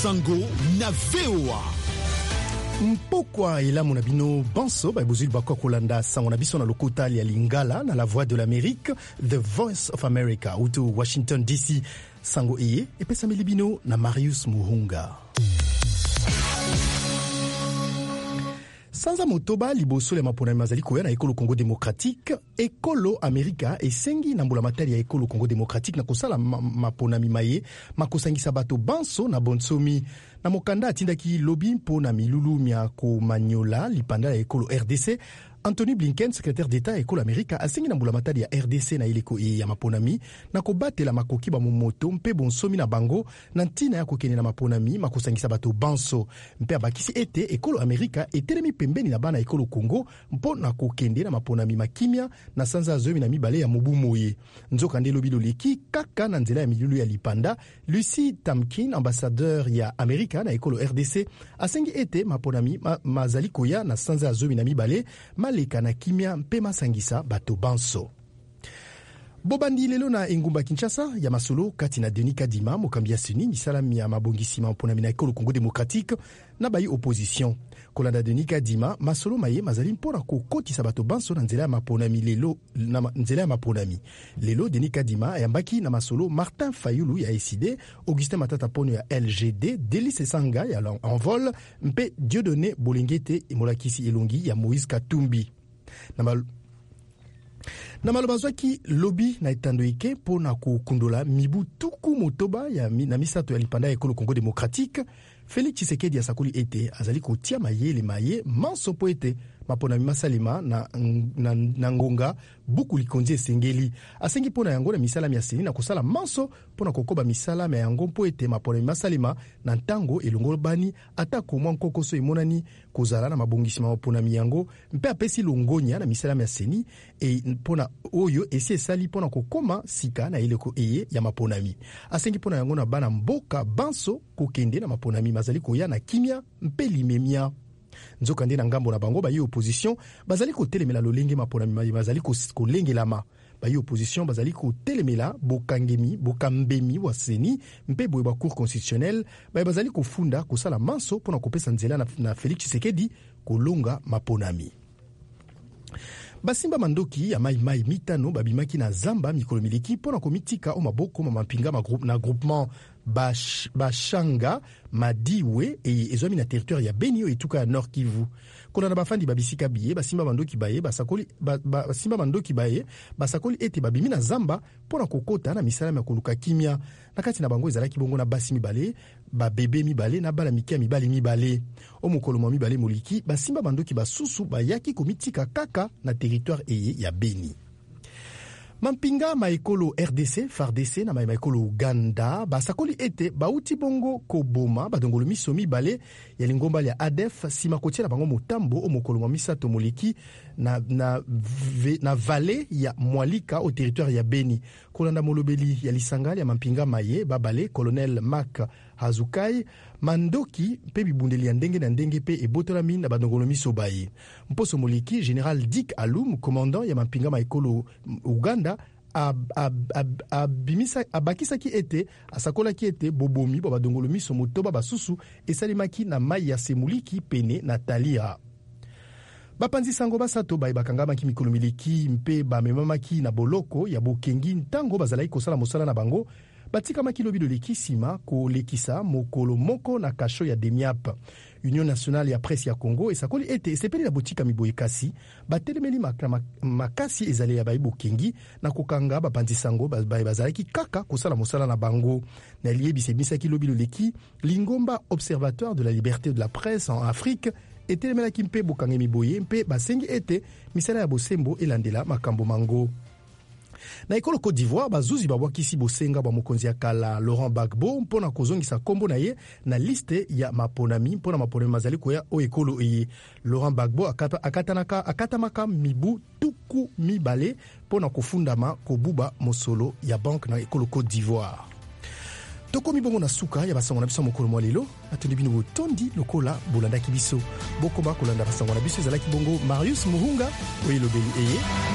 Sango na VOA. Mpokwa elamu na bino banso ba bozuli bakwa kolanda sango na biso na lokotali ya Lingala na la voix de l'Amérique, The Voice of America, uto Washington DC. Sango eye epesameli bino na Marius Muhunga. Sanza motoba liboso le mapona mazali koya na ekolo Congo démocratique, ekolo Amerika esengi na mbula matari ya ekolo Congo démocratique na kosala mapona mimaye makosangisa bato banso na bonsomi na mokanda atindaki lobi mpo na milulu mia komanyola lipanda ya ekolo RDC. Anthony Blinken, secrétaire d'État ekolo Amerika, asengi na mbula matari ya RDC na ileko ya maponami na kobatela makoki ba momoto mpe bonsomi na bango na ntina ya kokene na maponami makosangisa bato banso mpe abakisi ete ekolo Amerika etelemi pembeni na bana ekolo Congo mpo na kokende na maponami makimia na sanza zomi na mibale ya mobu moye. Nzoka nde lobi loleki kaka na nzela ya milulu ya lipanda. Lucy Tamkin, ambassadeur ya Amerika na ekolo RDC, asengi ete maponami mazali koya na sanza zomi na mibale maleka na kimia mpe masangisa bato banso. Bobandi lelo na engumba Kinshasa ya masolo kati na Denis Kadima mokambi ya seni misalami ya mabongisima mponami na ekolo Congo démocratique na bayi opposition. Kolanda Denis Kadima masolo maye mazali mpona kokotisa bato banso na nzela ya maponami lelo na nzela ya maponami. Lelo Denis Kadima ayambaki na masolo Martin Fayulu ya SID, Augustin Matata Ponyo ya LGD, Delice Sanga ya Envol mpe Dieudonné Bolengete Molakisi Elongi ya Moïse Katumbi. Na malobazwaki lobi na etando ike po na kukundola mibu tuku motoba ya na misato ya lipanda ya ekolo Congo démocratique. Félix Tshisekedi asakoli ete azali kotia mayele maye manso po ete mapona mimasalima na ngonga buku likonzi esengeli. Asengi pona yango na misala ya seni na kosala manso pona kokoba misala ya yango po ete mapona mimasalima na ntango elongolo bani atako mwa nkokoso emonani kozala na mabongisima mapona miyango mpe apesi longonya na misala ya seni pona oyo esi esali pona kokoma sika na ileko eye ya maponami. Asengi pona yango na bana mboka banso kokende na maponami mazali koya na kimia mpe limemia. Nzoka nde na ngambo na bango bayi opposition bazali kotelemela lolenge maponami bazali kolengelama. Bayi opposition bazali kotelemela bokambemi wa seni mpe boye ba cour constitutionnelle bazali kofunda kosala manso pona kopesa nzela na Félix Tshisekedi kolonga maponami. Basimba mandoki ya mai mitano babimaki na zamba mikolo miliki pona komitika o maboko mapinga na groupement Bashanga Madiwe ezwami na territoire ya Benio etuka ya Nord Kivu. Kona na bafandi babisika biye basimba mandoki baye basakoli basimba mandoki baye basakoli ete babimi na zamba pona kokota na misala ya koluka kimia na kati na bango ezalaki bongo na basi mibale ba bebe mibale na bala mikia mibale o mokolo mwa mibale moliki basimba mandoki basusu bayaki komitika kaka na territoire eye ya Beni. Mampinga maekolo RDC, FARDC na maekolo Uganda basakoli ete bauti bongo koboma badongolo miso mibale ya lingomba ya ADF sima kotia na bango motambo o mokolo mwa misato moliki na vale ya Mwalika au territoire ya Beni. Kolanda molobeli ya lisangali ya mampinga maye babale colonel Mak Hazukai mandoki pe bibundeli ya ndenge na ndenge pe ebotolami na badongolo miso baye. Mposo moliki General Dick Alum commandant ya mampinga maekolo Uganda abakisaki ete asakolaki ete bobomi badongolo miso motoba basusu esalimaki na mai ya Semuliki pene na Talia. Bapanzi sango basato baye bakangamaki mikolo miliki mpe bamemamaki na boloko ya bokengi ntango bazalaki kosala mosala na bango batika makilo bido lekisima ko lekisa mokolo moko na kasho ya Demiap. Union nationale ya presse ya Congo esakoli ete esepeli na botika miboye kasi batelemeli makasi ezale ya baye bokengi na kokanga bapanzi sango baye bazalaki kaka kosala mosala na bango. Na liebise bisaki lobilo leki lingomba observatoire de la liberté de la presse en Afrique etelemelaki mpe bokange miboye mpe basengi ete misala ya bosembo elandela makambo mango. Na ekolo Côte d'Ivoire bazuzi babwakisi bosenga ba mokonzi ya kala Laurent Gbagbo mpona kozongisa kombo na ye na liste ya maponami mpona maponami mazali koya o ekolo eye. Laurent Gbagbo akatamaka mibu tuku mibale mpona kofundama kobuba mosolo ya banque na ekolo Côte d'Ivoire. Toko mibongo na suka ya basango na biso mokolo mwa lelo atondi bino botondi lokola bolandaki biso bokoba kolanda basango na biso ezalaki bongo Marius Muhunga oyelobeli eye.